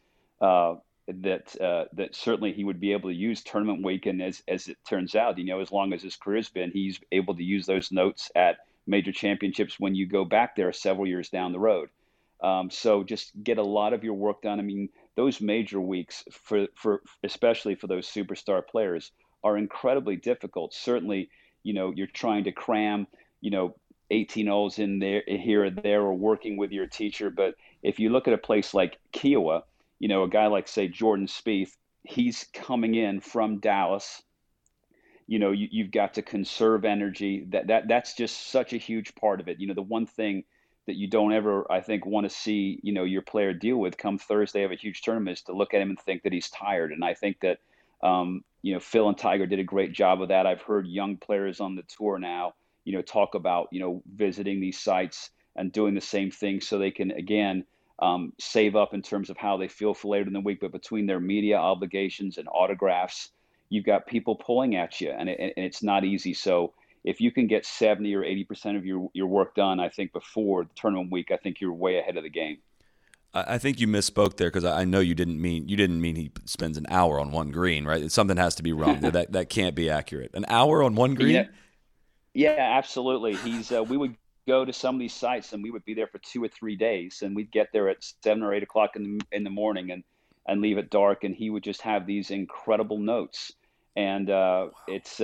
that certainly he would be able to use tournament weekend. As it turns out, as long as his career's been, he's able to use those notes at major championships when you go back there several years down the road. So just get a lot of your work done. I mean, those major weeks for especially for those superstar players are incredibly difficult. Certainly, you're trying to cram 18 holes in there, here or there, or working with your teacher. But if you look at a place like Kiawah, a guy like, say, Jordan Spieth, he's coming in from Dallas. You've got to conserve energy. That's just such a huge part of it. The one thing that you don't ever, I think, want to see, your player deal with come Thursday of a huge tournament is to look at him and think that he's tired. And I think that, Phil and Tiger did a great job of that. I've heard young players on the tour now, talk about, visiting these sites and doing the same thing so they can, again, save up in terms of how they feel for later in the week. But between their media obligations and autographs, you've got people pulling at you, and it's not easy. So if you can get 70 or 80% of your work done, I think before the tournament week, I think you're way ahead of the game. I think you misspoke there because I know you didn't mean he spends an hour on one green, right? Something has to be wrong. that can't be accurate. An hour on one green? Yeah, absolutely. We would go to some of these sites and we would be there for 2 or 3 days, and we'd get there at 7 or 8 o'clock in the morning and leave it dark, and he would just have these incredible notes. And it's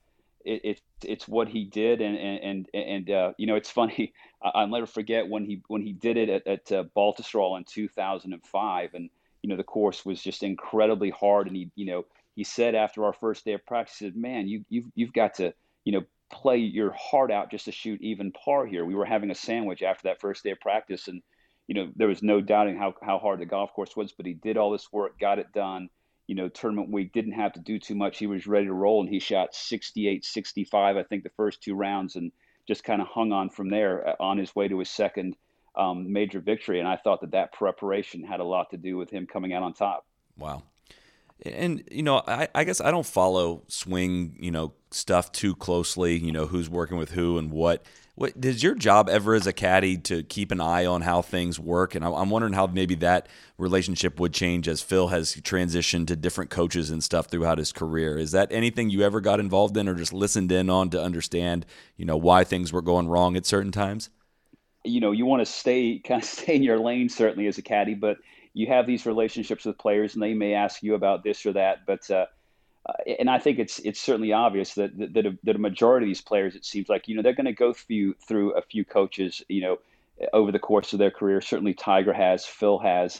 what he did, and it's funny. I'll never forget when he did it at Baltusrol in 2005, and the course was just incredibly hard. And he said after our first day of practice, he said, "Man, you've got to play your heart out just to shoot even par here." We were having a sandwich after that first day of practice, and there was no doubting how hard the golf course was. But he did all this work, got it done. Tournament week, didn't have to do too much. He was ready to roll, and he shot 68, 65, I think, the first 2 rounds, and just kind of hung on from there on his way to his second major victory. And I thought that preparation had a lot to do with him coming out on top. Wow. And, I guess I don't follow swing, stuff too closely, who's working with who and what. Is your job ever as a caddy to keep an eye on how things work? And I'm wondering how maybe that relationship would change as Phil has transitioned to different coaches and stuff throughout his career. Is that anything you ever got involved in or just listened in on to understand, why things were going wrong at certain times? You want to stay in your lane, certainly, as a caddy, but you have these relationships with players and they may ask you about this or that. But and I think it's certainly obvious that a majority of these players, it seems like, they're going to go through a few coaches, over the course of their career. Certainly Tiger has, Phil has.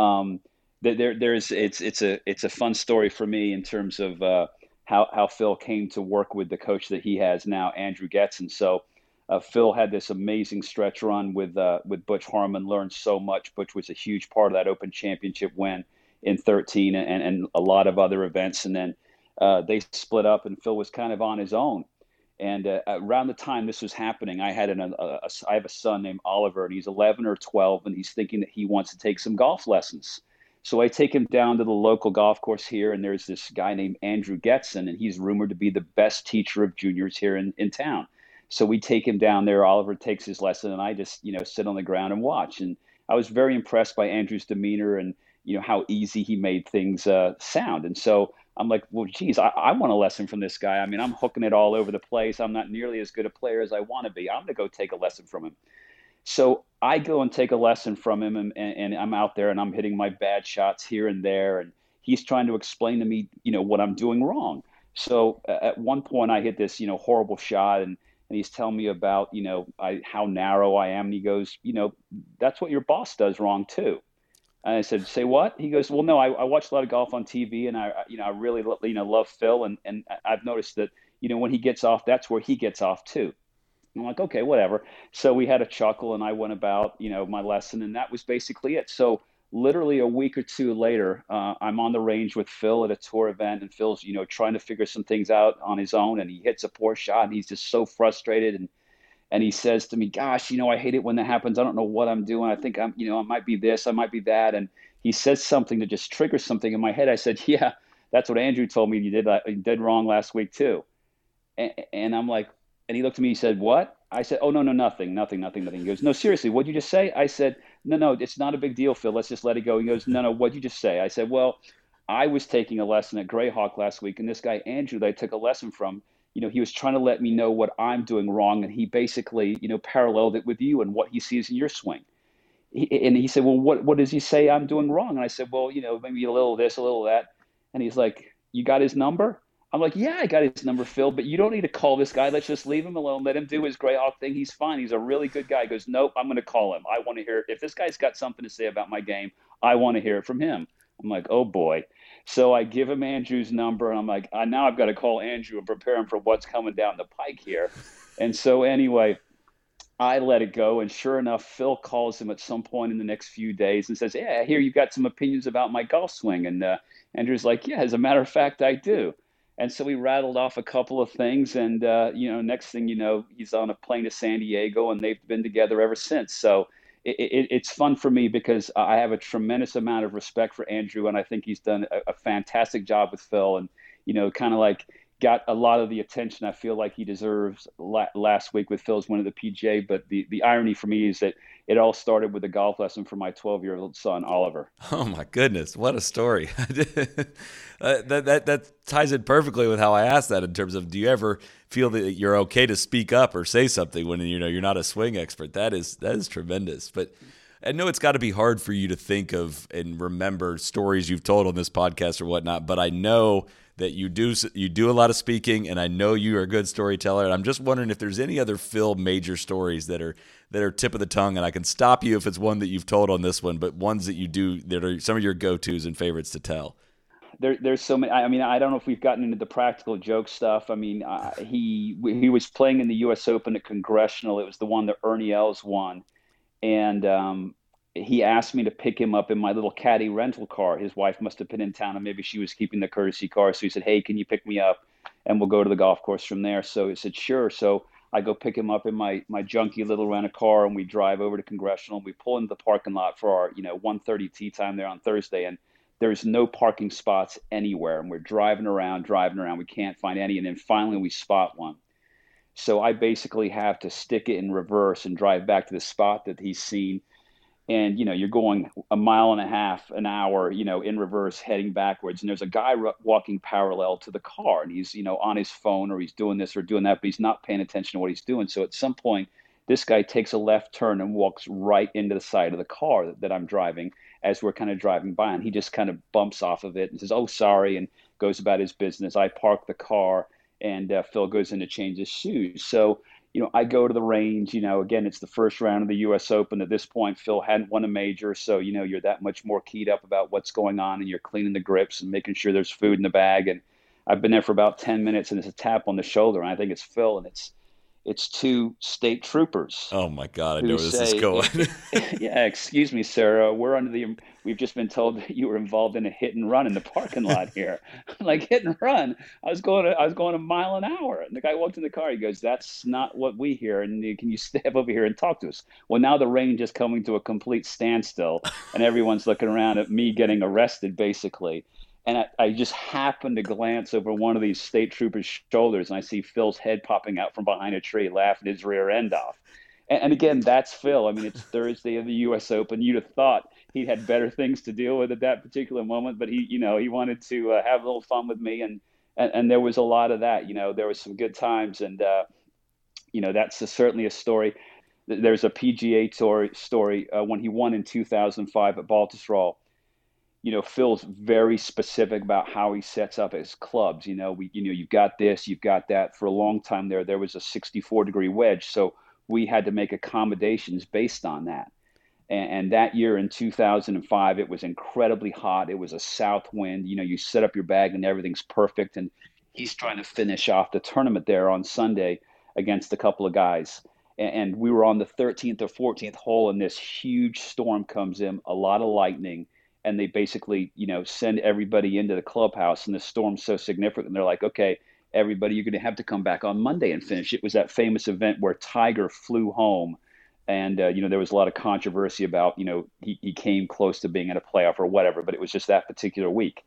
It's a fun story for me in terms of how Phil came to work with the coach that he has now, Andrew Getson. So Phil had this amazing stretch run with Butch Harmon, learned so much. Butch was a huge part of that Open Championship win in 2013 and a lot of other events. And then they split up, and Phil was kind of on his own. And around the time this was happening, I have a son named Oliver, and he's 11 or 12, and he's thinking that he wants to take some golf lessons. So I take him down to the local golf course here, and there's this guy named Andrew Getson, and he's rumored to be the best teacher of juniors here in town. So we take him down there. Oliver takes his lesson, and I just sit on the ground and watch. And I was very impressed by Andrew's demeanor and how easy he made things sound. And so I'm like, well, geez, I want a lesson from this guy. I mean, I'm hooking it all over the place. I'm not nearly as good a player as I want to be. I'm going to go take a lesson from him. So I go and take a lesson from him, and I'm out there and I'm hitting my bad shots here and there, and he's trying to explain to me, what I'm doing wrong. So at one point I hit this, horrible shot, and he's telling me about, how narrow I am, and he goes, that's what your boss does wrong too. And I said, say what? He goes, well, no, I watch a lot of golf on TV, and I really, love Phil, and I've noticed that, when he gets off, that's where he gets off too. I'm like, okay, whatever. So we had a chuckle, and I went about, my lesson, and that was basically it. So literally a week or two later, I'm on the range with Phil at a tour event, and Phil's, trying to figure some things out on his own, and he hits a poor shot, and he's just so frustrated, and he says to me, gosh, I hate it when that happens. I don't know what I'm doing. I think I might be this, I might be that. And he says something that just triggers something in my head. I said, yeah, that's what Andrew told me you did wrong last week too. And I'm like, and he looked at me, he said, what? I said, oh, no, nothing. He goes, no, seriously, what'd you just say? I said, no, it's not a big deal, Phil. Let's just let it go. He goes, no, what'd you just say? I said, well, I was taking a lesson at Greyhawk last week, and this guy, Andrew, that I took a lesson from, he was trying to let me know what I'm doing wrong, and he basically, paralleled it with you and what he sees in your swing. And he said, well, what does he say I'm doing wrong? And I said, well, maybe a little this, a little that. And he's like, you got his number? I'm like, yeah, I got his number, Phil, but you don't need to call this guy. Let's just leave him alone. Let him do his Greyhawk thing. He's fine. He's a really good guy. He goes, nope, I'm going to call him. I want to hear, if this guy's got something to say about my game, I want to hear it from him. I'm like, oh boy. So I give him Andrew's number, and I'm like, now I've got to call Andrew and prepare him for what's coming down the pike here. And so anyway, I let it go, and sure enough, Phil calls him at some point in the next few days and says, yeah, I hear you've got some opinions about my golf swing. And Andrew's like, yeah, as a matter of fact, I do. And so we rattled off a couple of things, and next thing you know, he's on a plane to San Diego, and they've been together ever since. So it's fun for me because I have a tremendous amount of respect for Andrew, and I think he's done a fantastic job with Phil, and kind of like got a lot of the attention I feel like he deserves last week with Phil's win of the PGA. But the irony for me is that it all started with a golf lesson from my 12-year-old son, Oliver. Oh my goodness, what a story. That ties in perfectly with how I asked that in terms of, do you ever feel that you're okay to speak up or say something when you're not a swing expert? That is tremendous. But I know it's got to be hard for you to think of and remember stories you've told on this podcast or whatnot, but I know that you do a lot of speaking, and I know you are a good storyteller. And I'm just wondering if there's any other Phil major stories that are tip of the tongue, and I can stop you if it's one that you've told on this one, but ones that you do that are some of your go-tos and favorites to tell. There's so many. I mean, I don't know if we've gotten into the practical joke stuff. I mean, he was playing in the U.S. Open at Congressional. It was the one that Ernie Els won, and he asked me to pick him up in my little caddy rental car. His wife must have been in town, and maybe she was keeping the courtesy car. So he said, hey, can you pick me up? And we'll go to the golf course from there. So he said, sure. So I go pick him up in my junky little rent-a-car, and we drive over to Congressional. We pull into the parking lot for our 1:30 tee time there on Thursday, and there's no parking spots anywhere. And we're driving around. We can't find any. And then finally we spot one. So I basically have to stick it in reverse and drive back to the spot that he's seen. And, you're going a mile and a half an hour, in reverse, heading backwards. And there's a guy walking parallel to the car, and he's, on his phone, or he's doing this or doing that, but he's not paying attention to what he's doing. So at some point, this guy takes a left turn and walks right into the side of the car that I'm driving as we're kind of driving by. And he just kind of bumps off of it and says, oh, sorry, and goes about his business. I park the car, and Phil goes in to change his shoes. So, I go to the range, again, it's the first round of the U.S. Open. At this point, Phil hadn't won a major. So, you're that much more keyed up about what's going on, and you're cleaning the grips and making sure there's food in the bag. And I've been there for about 10 minutes, and there's a tap on the shoulder, and I think it's Phil, and it's two state troopers. Oh my God, I know where this is going. Yeah, excuse me, sir. We've just been told that you were involved in a hit and run in the parking lot here. I'm like, hit and run? I was going a mile an hour. And the guy walked in the car. He goes, that's not what we hear. And can you step over here and talk to us? Well, now the range is coming to a complete standstill, and everyone's looking around at me getting arrested, basically. And I just happened to glance over one of these state troopers' shoulders, and I see Phil's head popping out from behind a tree, laughing his rear end off. And again, that's Phil. I mean, it's Thursday of the U.S. Open. You'd have thought he had better things to deal with at that particular moment, but he wanted to have a little fun with me, and there was a lot of that. There was some good times, and that's certainly a story. There's a PGA Tour story when he won in 2005 at Baltusrol. Phil's very specific about how he sets up his clubs. You've got this, you've got that. For a long time there was a 64-degree wedge, so we had to make accommodations based on that. And that year in 2005, it was incredibly hot. It was a south wind. You set up your bag and everything's perfect. And he's trying to finish off the tournament there on Sunday against a couple of guys. And we were on the 13th or 14th hole, and this huge storm comes in, a lot of lightning. And they basically, send everybody into the clubhouse, and the storm's so significant. And they're like, okay, everybody, you're going to have to come back on Monday and finish. It was that famous event where Tiger flew home. And, there was a lot of controversy about, he came close to being in a playoff or whatever, but it was just that particular week.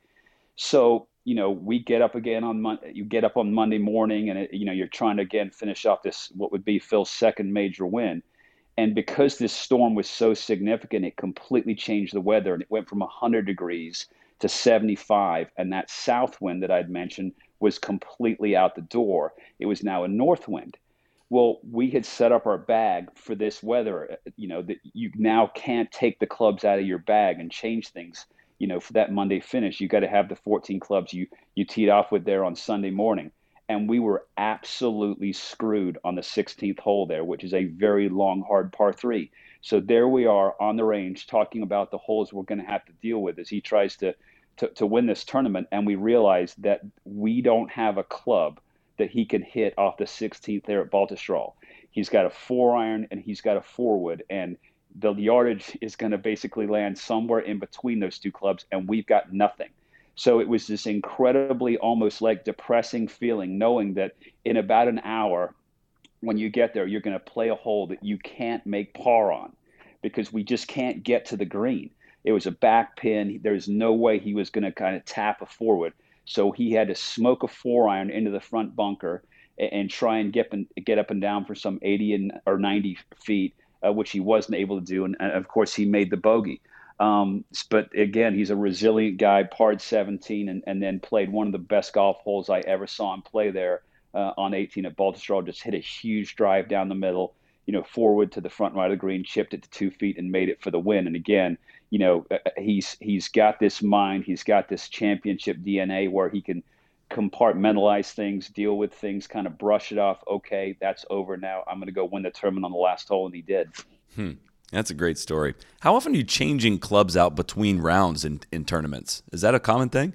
So, we get up again on Monday. You get up on Monday morning, and, you're trying to, again, finish off this, what would be Phil's second major win. And because this storm was so significant, it completely changed the weather, and it went from 100 degrees to 75. And that south wind that I'd mentioned was completely out the door. It was now a north wind. Well, we had set up our bag for this weather, that you now can't take the clubs out of your bag and change things, for that Monday finish. You got to have the 14 clubs you teed off with there on Sunday morning. And we were absolutely screwed on the 16th hole there, which is a very long, hard par 3. So there we are on the range talking about the holes we're going to have to deal with as he tries to win this tournament. And we realize that we don't have a club that he can hit off the 16th there at Baltusrol. He's got a 4-iron and he's got a 4-wood, and the yardage is going to basically land somewhere in between those two clubs, and we've got nothing. So it was this incredibly almost like depressing feeling, knowing that in about an hour, when you get there, you're going to play a hole that you can't make par on because we just can't get to the green. It was a back pin. There's no way he was going to kind of tap a forward. So he had to smoke a 4-iron into the front bunker and try and get up and down for some 80 or 90 feet, which he wasn't able to do. And of course, he made the bogey. But again, he's a resilient guy, parred 17, and then played one of the best golf holes I ever saw him play there on 18 at Baltusrol. Just hit a huge drive down the middle, forward to the front right of the green, chipped it to 2 feet, and made it for the win. And again, he's got this mind, he's got this championship DNA where he can compartmentalize things, deal with things, kind of brush it off. Okay, that's over now. I'm going to go win the tournament on the last hole, and he did. That's a great story. How often are you changing clubs out between rounds in tournaments? Is that a common thing?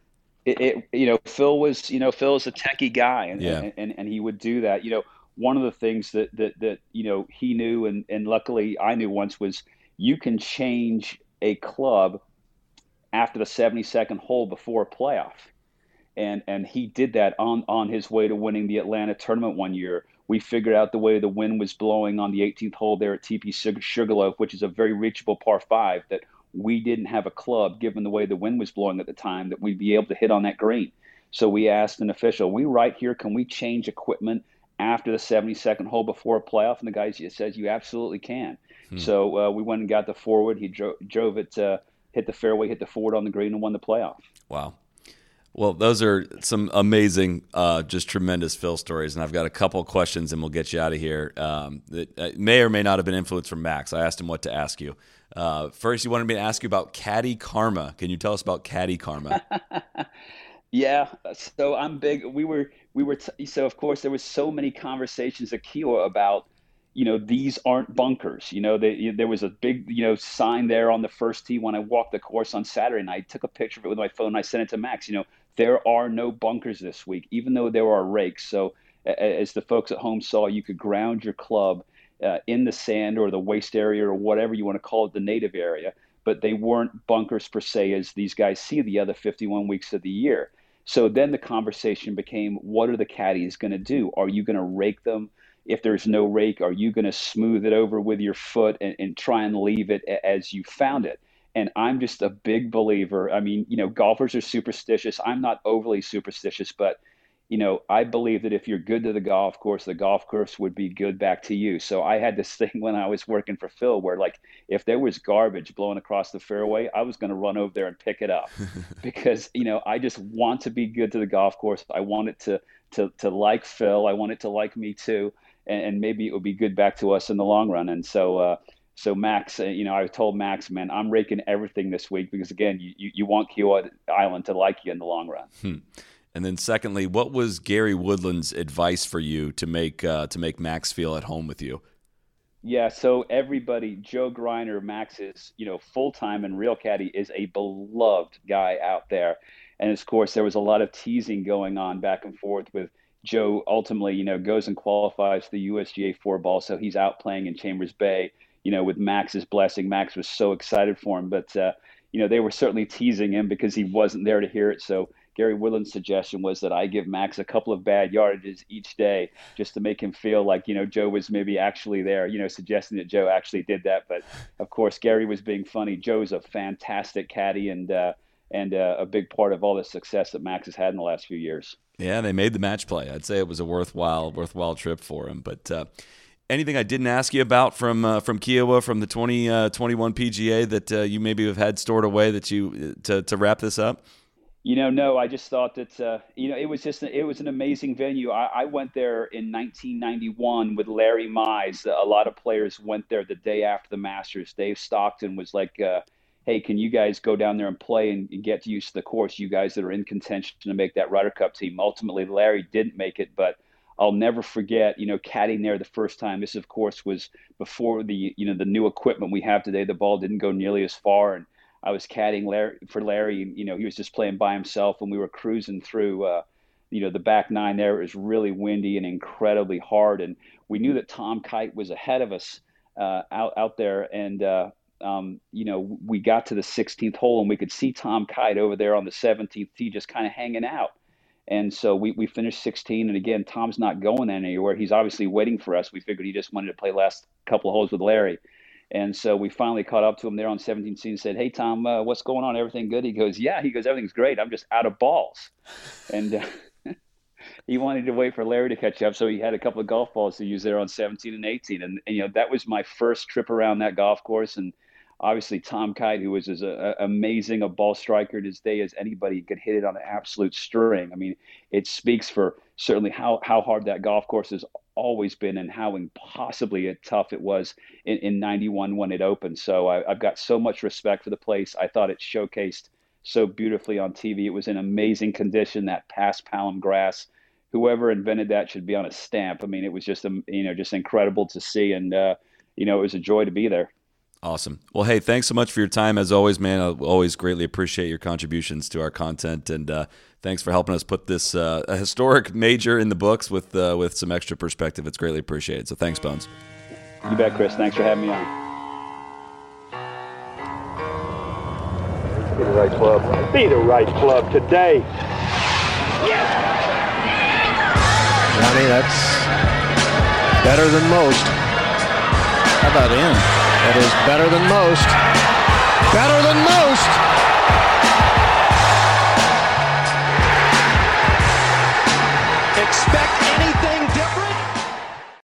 Phil was a techie guy, and he would do that. One of the things that he knew, and luckily I knew once, was you can change a club after the 72nd hole before a playoff. And he did that on his way to winning the Atlanta tournament one year. We figured out the way the wind was blowing on the 18th hole there at TP Sugarloaf, which is a very reachable par 5, that we didn't have a club, given the way the wind was blowing at the time, that we'd be able to hit on that green. So we asked an official, we right here, can we change equipment after the 72nd hole before a playoff? And the guy says, you absolutely can. So we went and got the forward. He drove it, hit the fairway, hit the forward on the green, and won the playoff. Wow. Well, those are some amazing, just tremendous Phil stories, and I've got a couple of questions, and we'll get you out of here. That may or may not have been influenced from Max. I asked him what to ask you. First, he wanted me to ask you about caddy karma. Can you tell us about caddy karma? Yeah, so I'm big. So of course there was so many conversations at Kiawah about, these aren't bunkers. There was a big, sign there on the first tee when I walked the course on Saturday, and I took a picture of it with my phone and I sent it to Max. There are no bunkers this week, even though there are rakes. So as the folks at home saw, you could ground your club in the sand or the waste area or whatever you want to call it, the native area. But they weren't bunkers per se, as these guys see the other 51 weeks of the year. So then the conversation became, what are the caddies going to do? Are you going to rake them? If there's no rake, are you going to smooth it over with your foot and try and leave it as you found it? And I'm just a big believer. I mean, golfers are superstitious. I'm not overly superstitious, but I believe that if you're good to the golf course would be good back to you. So I had this thing when I was working for Phil where, like, if there was garbage blowing across the fairway, I was going to run over there and pick it up because, I just want to be good to the golf course. I want it to like Phil. I want it to like me too. And maybe it would be good back to us in the long run. And so Max, I told Max, man, I'm raking everything this week because, again, you want Kiawah Island to like you in the long run. And then secondly, what was Gary Woodland's advice for you to make Max feel at home with you? Yeah, so everybody, Joe Greiner, Max's, full-time and real caddy, is a beloved guy out there. And of course, there was a lot of teasing going on back and forth with Joe. Ultimately, goes and qualifies for the USGA 4-ball, so he's out playing in Chambers Bay, with Max's blessing. Max was so excited for him, but they were certainly teasing him because he wasn't there to hear it. So Gary Woodland's suggestion was that I give Max a couple of bad yardages each day just to make him feel like, Joe was maybe actually there, suggesting that Joe actually did that. But of course, Gary was being funny. Joe's a fantastic caddy and a big part of all the success that Max has had in the last few years. Yeah, they made the match play. I'd say it was a worthwhile trip for him. But anything I didn't ask you about from Kiawah, from the 2021 PGA that you maybe have had stored away that you to wrap this up? No, I just thought that, it was an amazing venue. I went there in 1991 with Larry Mize. A lot of players went there the day after the Masters. Dave Stockton was like, hey, can you guys go down there and play and get used to the course, you guys that are in contention to make that Ryder Cup team? Ultimately, Larry didn't make it, but I'll never forget, caddying there the first time. This, of course, was before the new equipment we have today. The ball didn't go nearly as far, and I was caddying for Larry. He was just playing by himself, and we were cruising through, the back nine there. It was really windy and incredibly hard, and we knew that Tom Kite was ahead of us out there, and we got to the 16th hole, and we could see Tom Kite over there on the 17th tee just kind of hanging out. And so we finished 16, and again, Tom's not going anywhere. He's obviously waiting for us. We figured he just wanted to play last couple of holes with Larry. And so we finally caught up to him there on 17th tee and said, hey, Tom, what's going on? Everything good? He goes, yeah. He goes, everything's great. I'm just out of balls. And he wanted to wait for Larry to catch up, so he had a couple of golf balls to use there on 17 and 18. And that was my first trip around that golf course. And obviously Tom Kite, who was as amazing a ball striker in his day as anybody, could hit it on an absolute string. I mean, it speaks for certainly how hard that golf course has always been and how impossibly tough it was in 91 when it opened. So I've got so much respect for the place. I thought it showcased so beautifully on TV. It was in amazing condition, that past Palom grass. Whoever invented that should be on a stamp. I mean, it was just, just incredible to see. And, it was a joy to be there. Awesome. Well, hey, thanks so much for your time. As always, man, I always greatly appreciate your contributions to our content. And thanks for helping us put this a historic major in the books with some extra perspective. It's greatly appreciated. So thanks, Bones. You bet, Chris. Thanks for having me on. Be the right club. Be the right club today. Johnny, that's better than most. How about in? That is better than most. Better than most. Expect